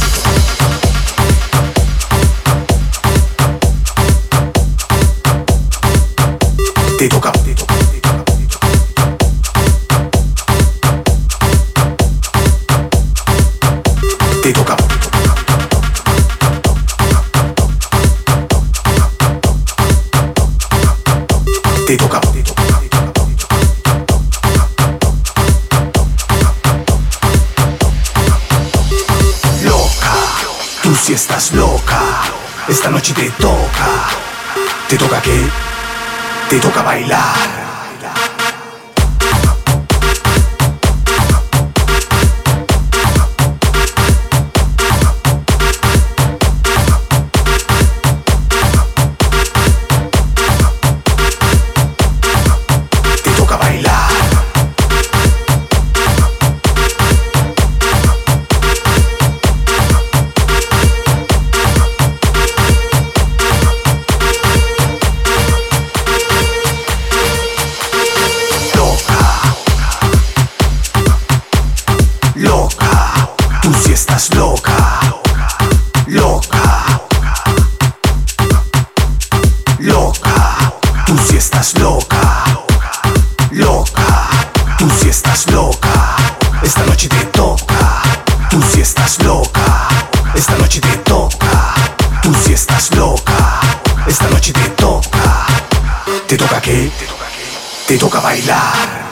Te toca. Te toca. Te toca. Loca, tú sí estás loca. Esta noche te toca. ¿Te toca qué? Te toca bailar. Loca, tú sí estás loca. Loca, loca, tú sí estás loca. Loca, tú sí estás loca. Esta noche te toca. Tú sí estás loca. Esta noche te toca. Tú sí estás loca. Esta noche te toca. ¿Te toca qué? Te toca bailar.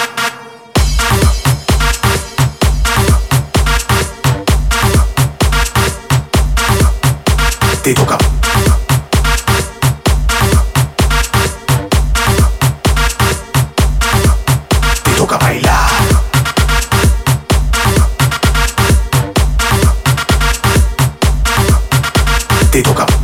Te toca. Te toca bailar. Te toca.